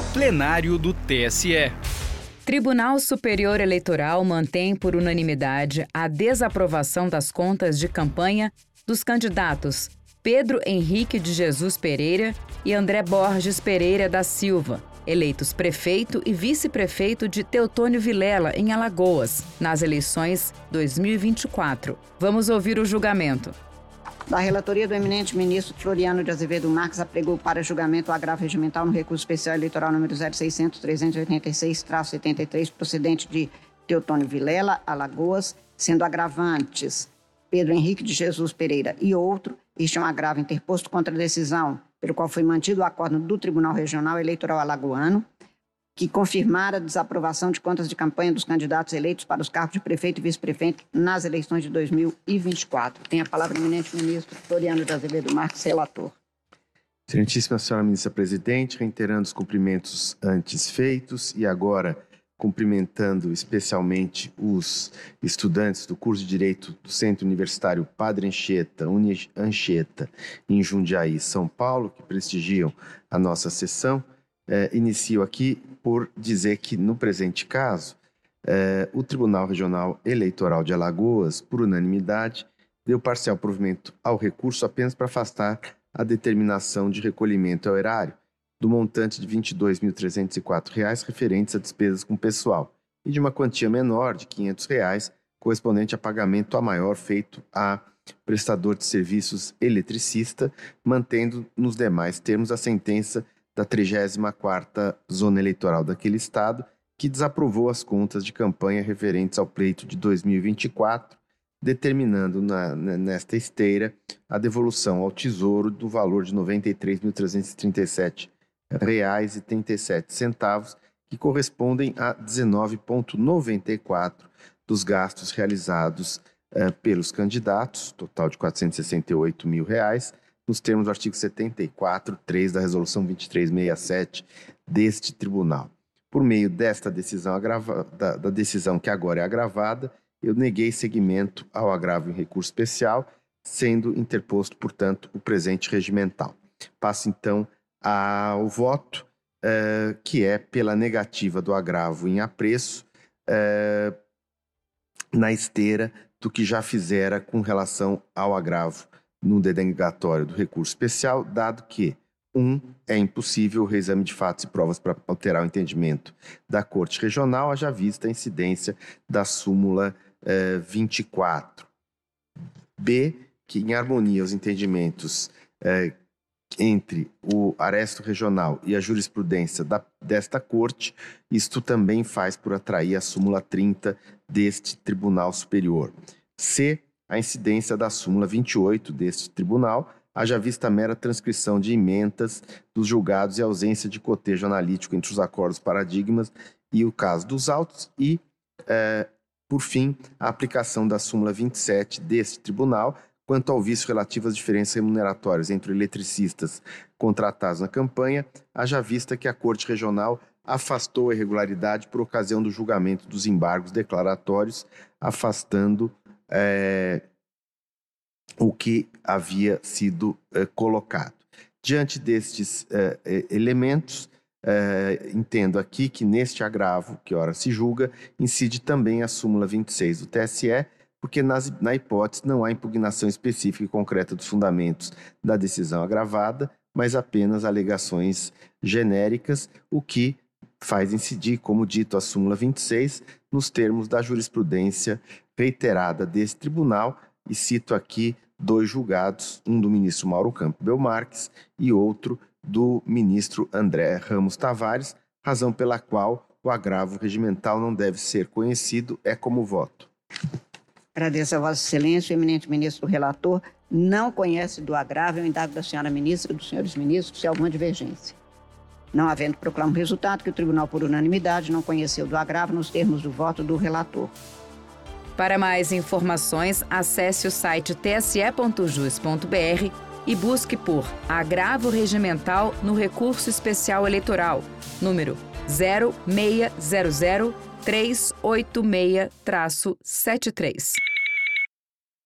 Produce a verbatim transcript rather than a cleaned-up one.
Plenário do T S E. Tribunal Superior Eleitoral mantém por unanimidade a desaprovação das contas de campanha dos candidatos Pedro Henrique de Jesus Pereira e André Borges Pereira da Silva, eleitos prefeito e vice-prefeito de Teotônio Vilela, em Alagoas, nas eleições dois mil e vinte e quatro. Vamos ouvir o julgamento. Da relatoria do eminente ministro Floriano de Azevedo Marques, apregou para julgamento o agravo regimental no recurso especial eleitoral número zero seiscentos, trezentos e oitenta e seis, setenta e três, procedente de Teotônio Vilela, Alagoas, sendo agravantes Pedro Henrique de Jesus Pereira e outro. Este é um agravo interposto contra a decisão pelo qual foi mantido o acordo do Tribunal Regional Eleitoral Alagoano, que confirmara a desaprovação de contas de campanha dos candidatos eleitos para os cargos de prefeito e vice-prefeito nas eleições de dois mil e vinte e quatro. Tem a palavra o eminente ministro Floriano de Azevedo Marques, relator. Excelentíssima senhora ministra-presidente, reiterando os cumprimentos antes feitos e agora cumprimentando especialmente os estudantes do curso de Direito do Centro Universitário Padre Anchieta, Uni Anchieta, em Jundiaí, São Paulo, que prestigiam a nossa sessão. Eh, inicio aqui por dizer que, no presente caso, eh, o Tribunal Regional Eleitoral de Alagoas, por unanimidade, deu parcial provimento ao recurso apenas para afastar a determinação de recolhimento ao erário do montante de vinte e dois mil trezentos e quatro reais referentes a despesas com pessoal e de uma quantia menor de quinhentos reais correspondente a pagamento a maior feito a prestador de serviços eletricista, mantendo nos demais termos a sentença da trigésima quarta Zona Eleitoral daquele estado, que desaprovou as contas de campanha referentes ao pleito de dois mil e vinte e quatro, determinando na, nesta esteira a devolução ao Tesouro do valor de noventa e três mil trezentos e trinta e sete reais e trinta e sete centavos, que correspondem a dezenove vírgula noventa e quatro dos gastos realizados eh, pelos candidatos, total de quatrocentos e sessenta e oito mil reais, nos termos do artigo setenta e quatro, três da Resolução vinte e três sessenta e sete deste Tribunal. Por meio desta decisão, agrava, da, da decisão que agora é agravada, eu neguei seguimento ao agravo em recurso especial, sendo interposto, portanto, o presente regimental. Passo, então, ao voto, eh, que é pela negativa do agravo em apreço, eh, na esteira do que já fizera com relação ao agravo no denegatório do recurso especial, dado que, um, é impossível o reexame de fatos e provas para alterar o entendimento da Corte Regional, haja vista a incidência da súmula eh, vinte e quatro. B, que em harmonia aos entendimentos eh, entre o aresto regional e a jurisprudência da, desta Corte, isto também faz por atrair a súmula trinta deste Tribunal Superior. C, a incidência da súmula vinte e oito deste tribunal, haja vista a mera transcrição de emendas dos julgados e ausência de cotejo analítico entre os acordos paradigmas e o caso dos autos e, eh, por fim, a aplicação da súmula vinte e sete deste tribunal quanto ao vício relativo às diferenças remuneratórias entre eletricistas contratados na campanha, haja vista que a Corte Regional afastou a irregularidade por ocasião do julgamento dos embargos declaratórios, afastando É, o que havia sido é, colocado. Diante destes é, elementos, é, entendo aqui que neste agravo, que ora se julga, incide também a súmula vinte e seis do T S E, porque nas, na hipótese não há impugnação específica e concreta dos fundamentos da decisão agravada, mas apenas alegações genéricas, o que faz incidir, como dito, a súmula vinte e seis, nos termos da jurisprudência reiterada desse tribunal, e cito aqui dois julgados, um do ministro Mauro Campbell Marques e outro do ministro André Ramos Tavares, razão pela qual o agravo regimental não deve ser conhecido, é como voto. Agradeço a Vossa Excelência, o eminente ministro relator não conhece do agravo, eu indago da senhora ministra e dos senhores ministros se há alguma divergência. Não havendo, proclamo o resultado que o tribunal, por unanimidade, não conheceu do agravo nos termos do voto do relator. Para mais informações, acesse o site t s e ponto jus ponto b r e busque por agravo regimental no recurso especial eleitoral, número zero seis zero zero três oito seis setenta e três.